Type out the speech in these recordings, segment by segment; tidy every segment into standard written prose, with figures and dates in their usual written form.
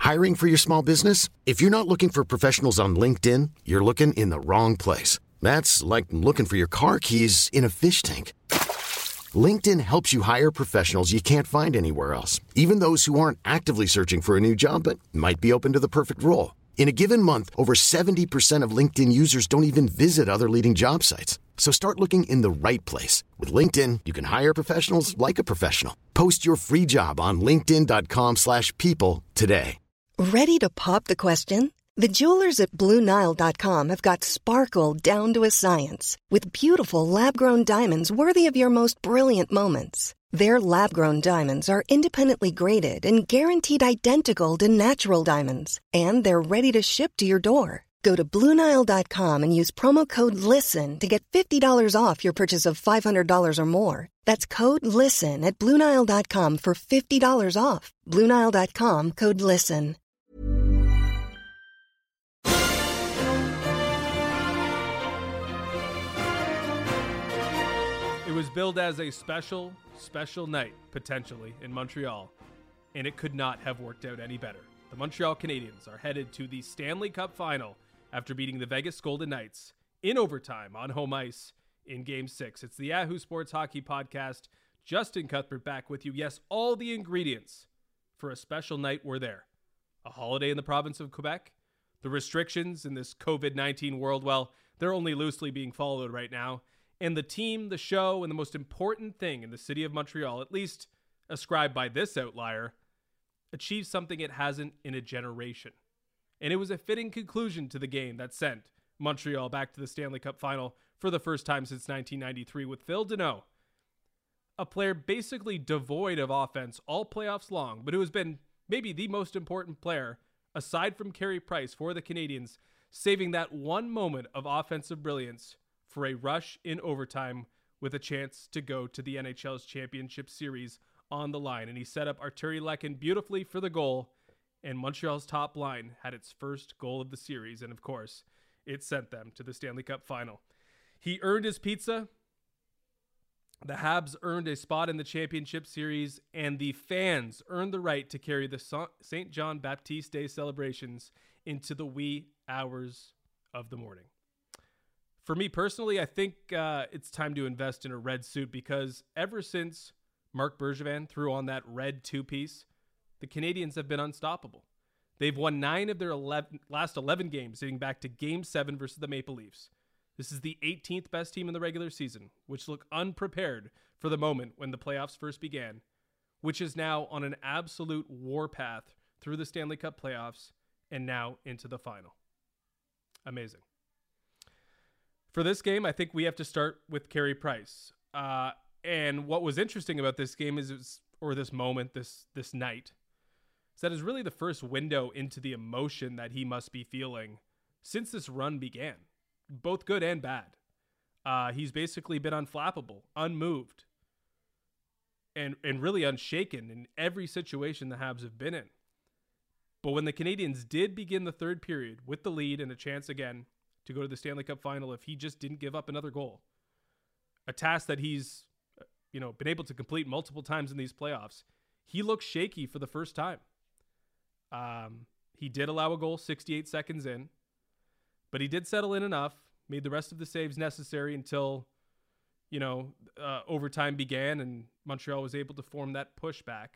Hiring for your small business? If you're not looking for professionals on LinkedIn, you're looking in the wrong place. That's like looking for your car keys in a fish tank. LinkedIn helps you hire professionals you can't find anywhere else, even those who aren't actively searching for a new job but might be open to the perfect role. In a given month, over 70% of LinkedIn users don't even visit other leading job sites. So start looking in the right place. With LinkedIn, you can hire professionals like a professional. Post your free job on linkedin.com/people today. Ready to pop the question? The jewelers at BlueNile.com have got sparkle down to a science with beautiful lab-grown diamonds worthy of your most brilliant moments. Their lab-grown diamonds are independently graded and guaranteed identical to natural diamonds, and they're ready to ship to your door. Go to BlueNile.com and use promo code LISTEN to get $50 off your purchase of $500 or more. That's code LISTEN at BlueNile.com for $50 off. BlueNile.com, code LISTEN. It was billed as a special night, potentially, in Montreal, and it could not have worked out any better. The Montreal Canadiens are headed to the Stanley Cup Final after beating the Vegas Golden Knights in overtime on home ice in Game 6. It's the Yahoo Sports Hockey Podcast. Justin Cuthbert back with you. Yes, all the ingredients for a special night were there. A holiday in the province of Quebec. The restrictions in this COVID-19 world, well, they're only loosely being followed right now. And the team, the show, and the most important thing in the city of Montreal, at least ascribed by this outlier, achieved something it hasn't in a generation. And it was a fitting conclusion to the game that sent Montreal back to the Stanley Cup Final for the first time since 1993 with Phil Danault, a player basically devoid of offense all playoffs long, but who has been maybe the most important player, aside from Carey Price, for the Canadiens, saving that one moment of offensive brilliance for a rush in overtime with a chance to go to the NHL's championship series on the line. And he set up Artturi Lehkonen beautifully for the goal, and Montreal's top line had its first goal of the series, and of course, it sent them to the Stanley Cup Final. He earned his pizza. The Habs earned a spot in the championship series, and the fans earned the right to carry the St. John Baptiste Day celebrations into the wee hours of the morning. For me personally, I think it's time to invest in a red suit because ever since Marc Bergevin threw on that red two-piece, the Canadiens have been unstoppable. They've won 9 of their last 11 games, dating back to Game 7 versus the Maple Leafs. This is the 18th best team in the regular season, which look unprepared for the moment when the playoffs first began, which is now on an absolute warpath through the Stanley Cup playoffs and now into the final. Amazing. For this game, I think we have to start with Carey Price. And what was interesting about this game is, or this moment, this night, is that is really the first window into the emotion that he must be feeling since this run began, both good and bad. He's basically been unflappable, unmoved, and really unshaken in every situation the Habs have been in. But when the Canadiens did begin the third period with the lead and a chance again to go to the Stanley Cup Final, if he just didn't give up another goal, a task that he's been able to complete multiple times in these playoffs, he looked shaky for the first time. He did allow a goal 68 seconds in, but he did settle in enough, made the rest of the saves necessary until, overtime began and Montreal was able to form that pushback.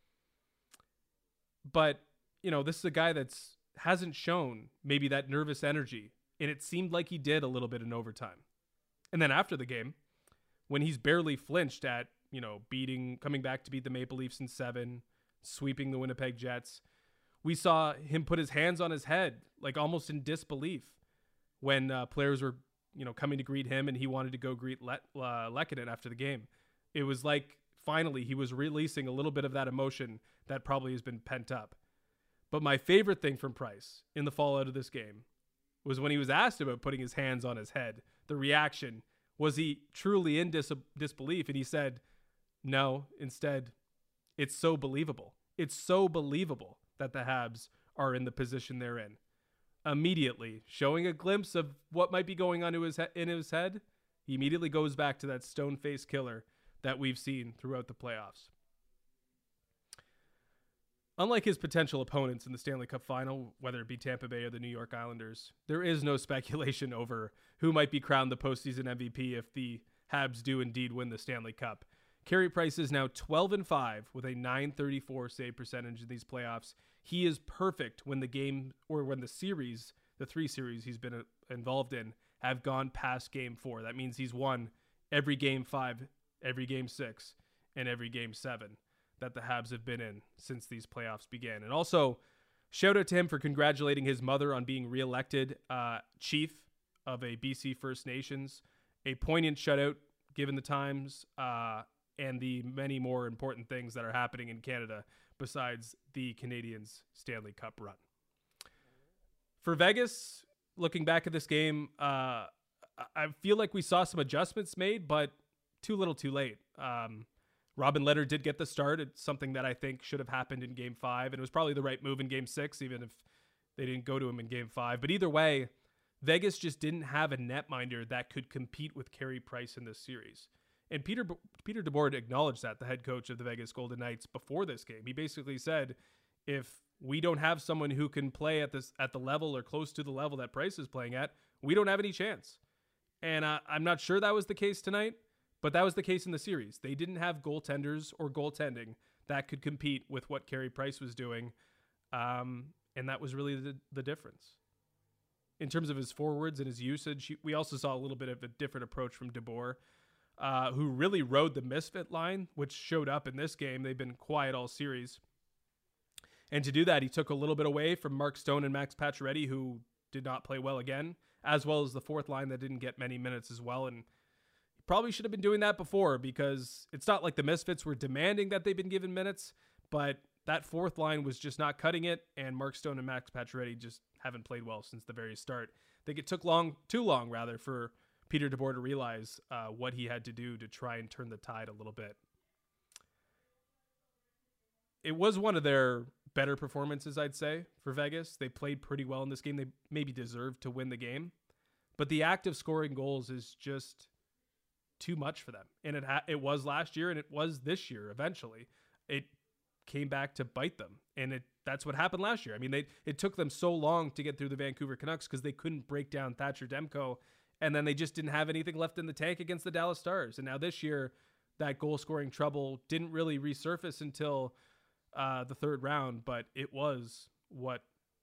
But, this is a guy that's hasn't shown maybe that nervous energy, and it seemed like he did a little bit in overtime. And then after the game, when he's barely flinched at, coming back to beat the Maple Leafs in 7, sweeping the Winnipeg Jets, we saw him put his hands on his head, like almost in disbelief, when players were, coming to greet him and he wanted to go greet Lehkonen after the game. It was like finally he was releasing a little bit of that emotion that probably has been pent up. But my favorite thing from Price in the fallout of this game was when he was asked about putting his hands on his head. The reaction, was he truly in disbelief? And he said, no, instead, it's so believable. It's so believable that the Habs are in the position they're in. Immediately showing a glimpse of what might be going on in his head, he immediately goes back to that stone-faced killer that we've seen throughout the playoffs. Unlike his potential opponents in the Stanley Cup final, whether it be Tampa Bay or the New York Islanders, there is no speculation over who might be crowned the postseason MVP if the Habs do indeed win the Stanley Cup. Carey Price is now 12-5 with a .934 save percentage in these playoffs. He is perfect when the game, or when the series, the 3 series he's been involved in, have gone past Game 4. That means he's won every Game 5, every Game 6, and every Game 7 that the Habs have been in since these playoffs began. And also, shout out to him for congratulating his mother on being reelected chief of a BC First Nations. A poignant shutout given the times and the many more important things that are happening in Canada besides the Canadiens' Stanley Cup run. For Vegas, looking back at this game, I feel like we saw some adjustments made, but too little too late. Robin Lehner did get the start. It's something that I think should have happened in Game 5, and it was probably the right move in Game 6, even if they didn't go to him in Game 5. But either way, Vegas just didn't have a netminder that could compete with Carey Price in this series. And Peter DeBoer acknowledged that, the head coach of the Vegas Golden Knights, before this game. He basically said, if we don't have someone who can play at the level or close to the level that Price is playing at, we don't have any chance. And I'm not sure that was the case tonight, but that was the case in the series. They didn't have goaltenders or goaltending that could compete with what Carey Price was doing. And that was really the difference. In terms of his forwards and his usage, we also saw a little bit of a different approach from DeBoer, who really rode the misfit line, which showed up in this game. They've been quiet all series. And to do that, he took a little bit away from Mark Stone and Max Pacioretty, who did not play well again, as well as the fourth line that didn't get many minutes as well. And he probably should have been doing that before, because it's not like the Misfits were demanding that they've been given minutes, but that fourth line was just not cutting it, and Mark Stone and Max Pacioretty just haven't played well since the very start. I think it took too long for Peter DeBoer to realize what he had to do to try and turn the tide a little bit. It was one of their better performances, I'd say, for Vegas. They played pretty well in this game. They maybe deserved to win the game, but the act of scoring goals is just too much for them. And it was last year, and it was this year. Eventually, it came back to bite them, and that's what happened last year. I mean, it took them so long to get through the Vancouver Canucks because they couldn't break down Thatcher Demko, and then they just didn't have anything left in the tank against the Dallas Stars. And now this year, that goal-scoring trouble didn't really resurface until the third round, but it was what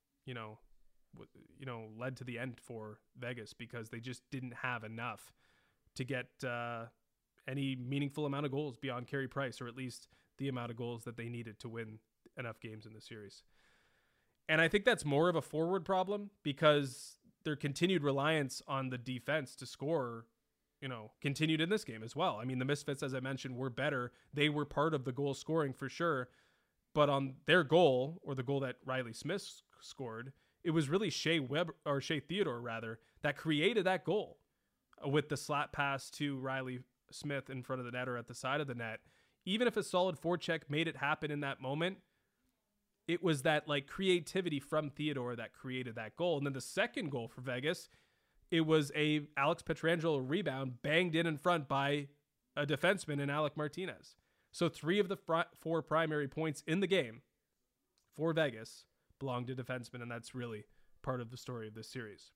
led to the end for Vegas, because they just didn't have enough to get any meaningful amount of goals beyond Carey Price, or at least the amount of goals that they needed to win enough games in the series. And I think that's more of a forward problem, because their continued reliance on the defense to score, continued in this game as well. I mean, the Misfits, as I mentioned, were better. They were part of the goal scoring for sure. But on their goal, or the goal that Riley Smith scored, it was really Shea Theodore that created that goal with the slap pass to Riley Smith in front of the net or at the side of the net. Even if a solid forecheck made it happen in that moment, it was that creativity from Theodore that created that goal. And then the second goal for Vegas, it was a Alex Pietrangelo rebound banged in front by a defenseman in Alec Martinez. So 3 of the 4 primary points in the game for Vegas belong to defensemen, and that's really part of the story of this series.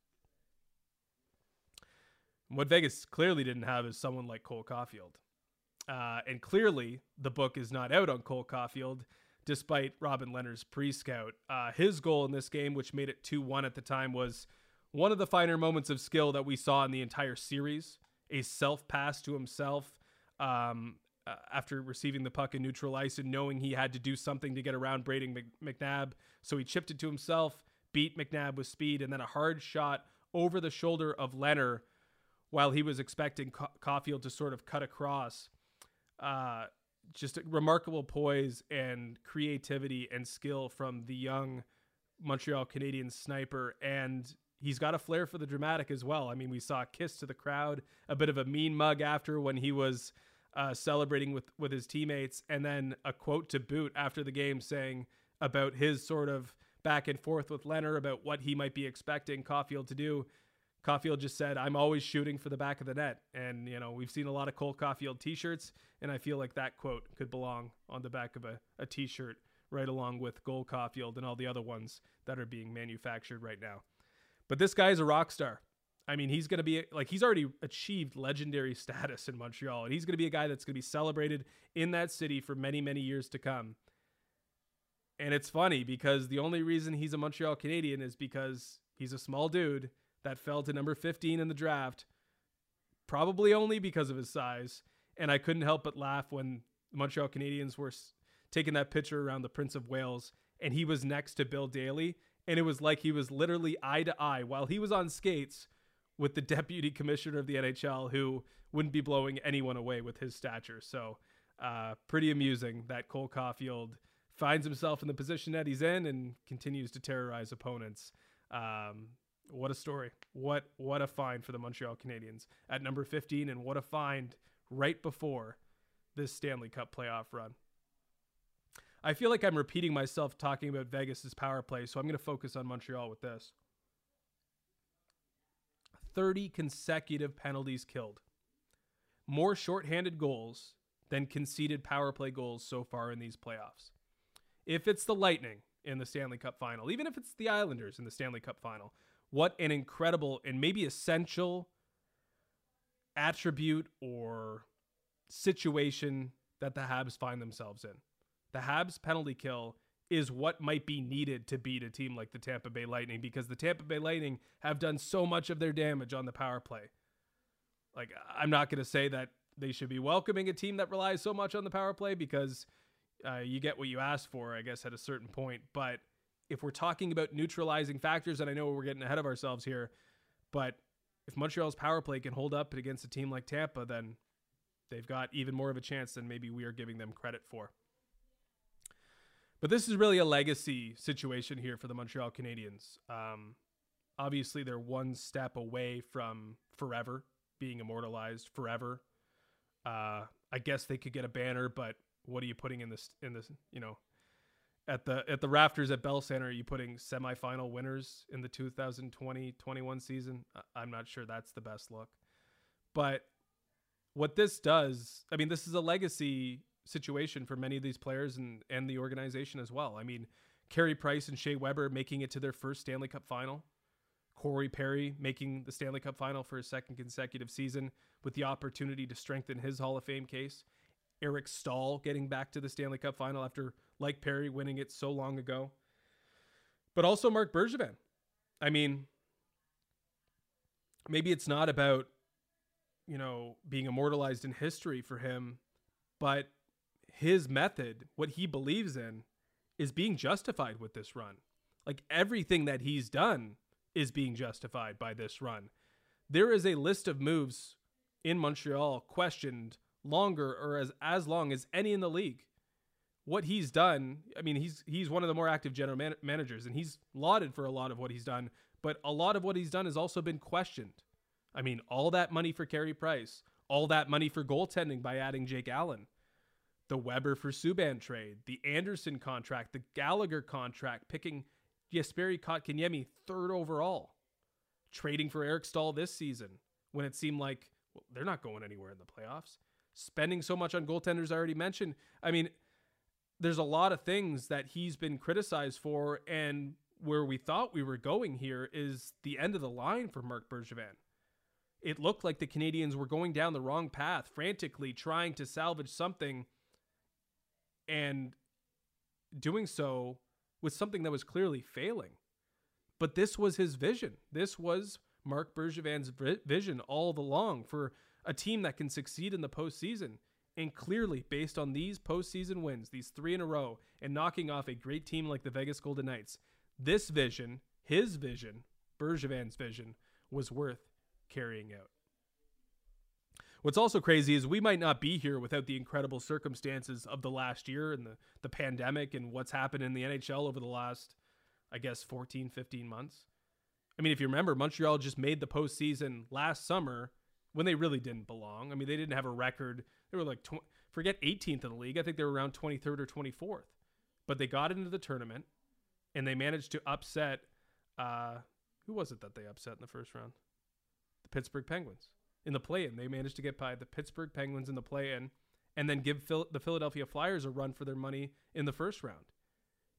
What Vegas clearly didn't have is someone like Cole Caulfield. And clearly the book is not out on Cole Caulfield, despite Robin Lehner's pre-scout. His goal in this game, which made it 2-1 at the time, was one of the finer moments of skill that we saw in the entire series. A self-pass to himself after receiving the puck in neutral ice and knowing he had to do something to get around Brayden McNabb. So he chipped it to himself, beat McNabb with speed, and then a hard shot over the shoulder of Lehner while he was expecting Caulfield to sort of cut across. Just a remarkable poise and creativity and skill from the young Montreal Canadiens sniper. And he's got a flair for the dramatic as well. I mean, we saw a kiss to the crowd, a bit of a mean mug after when he was celebrating with his teammates, and then a quote to boot after the game saying about his sort of back and forth with Lehner about what he might be expecting Caulfield to do. Caulfield just said, "I'm always shooting for the back of the net." And, we've seen a lot of Cole Caulfield t-shirts, and I feel like that quote could belong on the back of a t-shirt right along with Cole Caulfield and all the other ones that are being manufactured right now. But this guy is a rock star. I mean, he's going to be like, he's already achieved legendary status in Montreal, and he's going to be a guy that's going to be celebrated in that city for many, many years to come. And it's funny because the only reason he's a Montreal Canadien is because he's a small dude that fell to number 15 in the draft, probably only because of his size. And I couldn't help but laugh when the Montreal Canadiens were taking that picture around the Prince of Wales, and he was next to Bill Daly, and it was like he was literally eye to eye while he was on skates with the deputy commissioner of the NHL, who wouldn't be blowing anyone away with his stature. So pretty amusing that Cole Caulfield finds himself in the position that he's in and continues to terrorize opponents. What a story. What a find for the Montreal Canadiens at number 15, and what a find right before this Stanley Cup playoff run. I feel like I'm repeating myself talking about Vegas's power play, so I'm going to focus on Montreal with this. 30 consecutive penalties killed. More shorthanded goals than conceded power play goals so far in these playoffs. If it's the Lightning in the Stanley Cup final, even if it's the Islanders in the Stanley Cup final, what an incredible and maybe essential attribute or situation that the Habs find themselves in. The Habs penalty kill is what might be needed to beat a team like the Tampa Bay Lightning, because the Tampa Bay Lightning have done so much of their damage on the power play. Like, I'm not going to say that they should be welcoming a team that relies so much on the power play, because you get what you ask for, I guess, at a certain point. But if we're talking about neutralizing factors, and I know we're getting ahead of ourselves here, but if Montreal's power play can hold up against a team like Tampa, then they've got even more of a chance than maybe we are giving them credit for. But this is really a legacy situation here for the Montreal Canadiens. Obviously, they're one step away from forever, being immortalized forever. I guess they could get a banner, but what are you putting in this, you know, at the rafters at Bell Center? Are you putting semifinal winners in the 2020-21 season? I'm not sure that's the best look. But what this does, I mean, this is a legacy situation for many of these players and the organization as well. I mean, Carey Price and Shea Weber making it to their first Stanley Cup final. Corey Perry making the Stanley Cup final for his second consecutive season with the opportunity to strengthen his Hall of Fame case. Eric Stahl getting back to the Stanley Cup final after, like Perry, winning it so long ago. But also Marc Bergevin. I mean, maybe it's not about, you know, being immortalized in history for him, but his method, what he believes in, is being justified with this run. Like, everything that he's done is being justified by this run. There is a list of moves in Montreal questioned longer or as long as any in the league. What he's done, I mean, he's one of the more active general managers, and he's lauded for a lot of what he's done, but a lot of what he's done has also been questioned. I mean, all that money for Carey Price, all that money for goaltending by adding Jake Allen, the Weber for Subban trade, the Anderson contract, the Gallagher contract, picking Jesperi Kotkaniemi third overall, trading for Eric Stahl this season when it seemed like, well, they're not going anywhere in the playoffs. Spending so much on goaltenders I already mentioned. I mean, there's a lot of things that he's been criticized for, and where we thought we were going here is the end of the line for Marc Bergevin. It looked like the Canadiens were going down the wrong path, frantically trying to salvage something, and doing so with something that was clearly failing. But this was his vision. This was Marc Bergevin's vision all along for a team that can succeed in the postseason. And clearly, based on these postseason wins, these 3 in a row, and knocking off a great team like the Vegas Golden Knights, this vision, his vision, Bergevin's vision, was worth carrying out. What's also crazy is we might not be here without the incredible circumstances of the last year and the pandemic and what's happened in the NHL over the last, I guess, 14, 15 months. I mean, if you remember, Montreal just made the postseason last summer when they really didn't belong. I mean, they didn't have a record. They were like, forget 18th in the league. I think they were around 23rd or 24th. But they got into the tournament, and they managed to upset, who was it that they upset in the first round? The Pittsburgh Penguins. In the play-in, they managed to get by the Pittsburgh Penguins in the play-in and then give the Philadelphia Flyers a run for their money in the first round.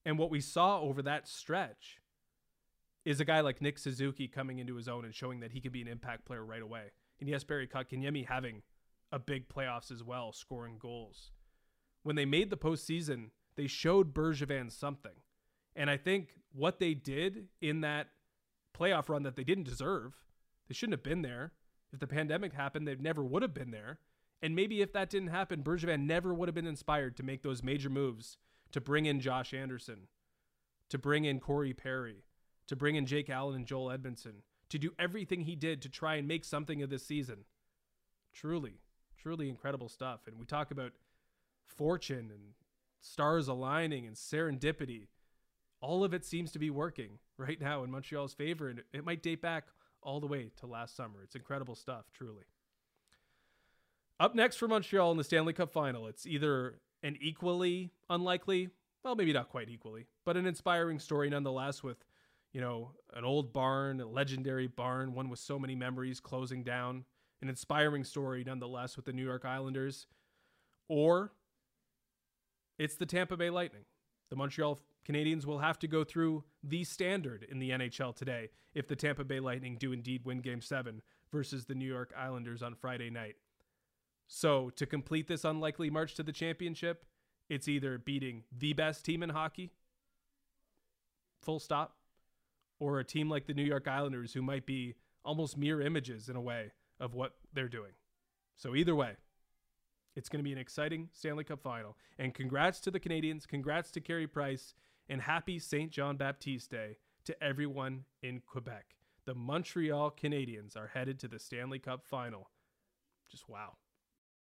And what we saw over that stretch is a guy like Nick Suzuki coming into his own and showing that he can be an impact player right away. And yes, Barry Kotkaniemi having a big playoffs as well, scoring goals. When they made the postseason, they showed Bergevin something. And I think what they did in that playoff run that they didn't deserve, they shouldn't have been there. If the pandemic happened, they never would have been there. And maybe if that didn't happen, Bergevin never would have been inspired to make those major moves, to bring in Josh Anderson, to bring in Corey Perry, to bring in Jake Allen and Joel Edmondson, to do everything he did to try and make something of this season. Truly, truly incredible stuff. And we talk about fortune and stars aligning and serendipity. All of it seems to be working right now in Montreal's favor, and it might date back all the way to last summer. It's incredible stuff, truly. Up next for Montreal in the Stanley Cup Final, it's either an equally unlikely, well, maybe not quite equally, but an inspiring story nonetheless with, an old barn, a legendary barn, one with so many memories closing down, an inspiring story nonetheless with the New York Islanders, or it's the Tampa Bay Lightning. The Montreal Canadiens will have to go through the standard in the NHL today if the Tampa Bay Lightning do indeed win Game 7 versus the New York Islanders on Friday night. So to complete this unlikely march to the championship, it's either beating the best team in hockey, full stop, or a team like the New York Islanders who might be almost mirror images in a way of what they're doing. So either way, it's going to be an exciting Stanley Cup Final. And congrats to the Canadiens, congrats to Carey Price, and happy St. John Baptiste Day to everyone in Quebec. The Montreal Canadiens are headed to the Stanley Cup Final. Just wow.